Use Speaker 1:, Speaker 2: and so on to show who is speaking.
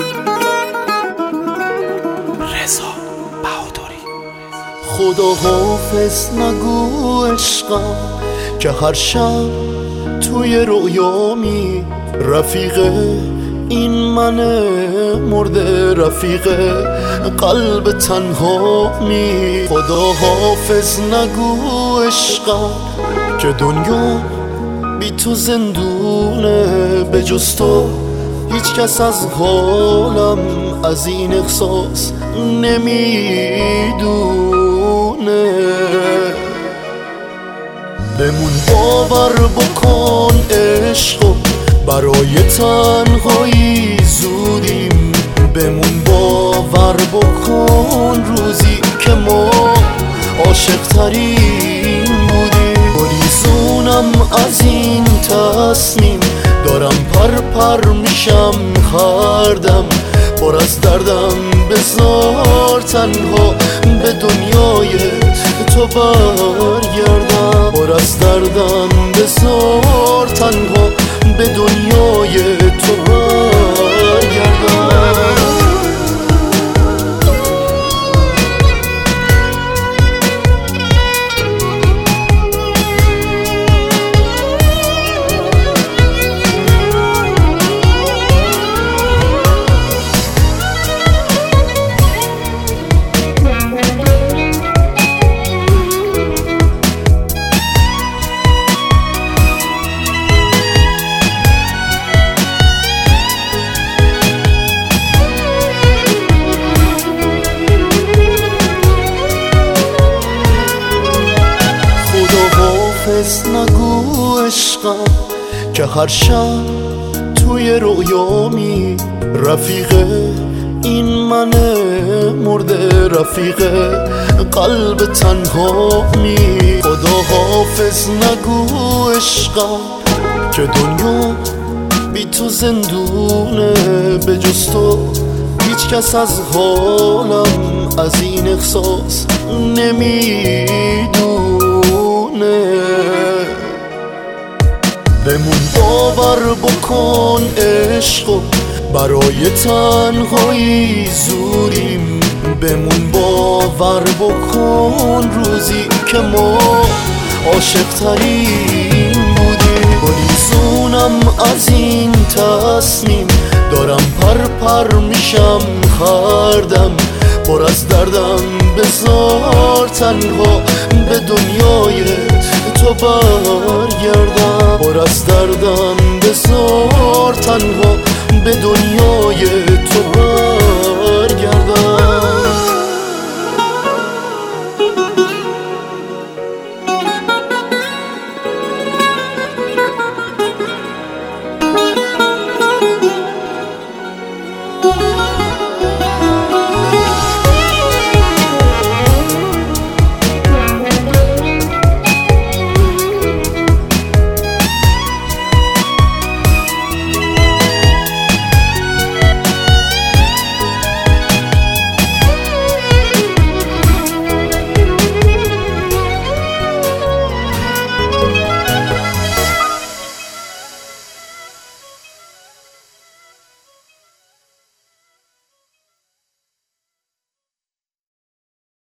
Speaker 1: خدا حافظ نگو عشقم که هر شب توی رویامی رفیق این من مرده، رفیق قلب تنها می. خدا حافظ نگو عشقم که دنیا بی تو زندونه، به جز تو هیچ کس از حالم از این احساس نمیدونه. بمون باور بکن عشقو برای تنهایی زودیم، بمون باور بکن روزی که ما عاشق ترین بودیم. گریزونم از این تصمیم، دارم پر میشم خردم، پر از دردم بذار تنها به دنیای تو برگردم، پر از دردم بذار تنها به دنیای تو برگردم. حافظ نگو عشقم که هر شب توی رویامی رفیق این من مرده، رفیق قلب تنها می. خدا حافظ نگو عشقم که دنیا بی تو زندونه، به جز تو هیچ کس از حالم از این احساس نمیدونه. بمون باور بکن عشقو برای تنهایی زوریم، بمون باور بکن روزی که ما عاشق ترین بودیم. گریزونم از این تصمیم، دارم پر میشم خردم، پر از دردم بذار تنها به دنیای تو برگردم، پر از دردم بذار تنها به دنیای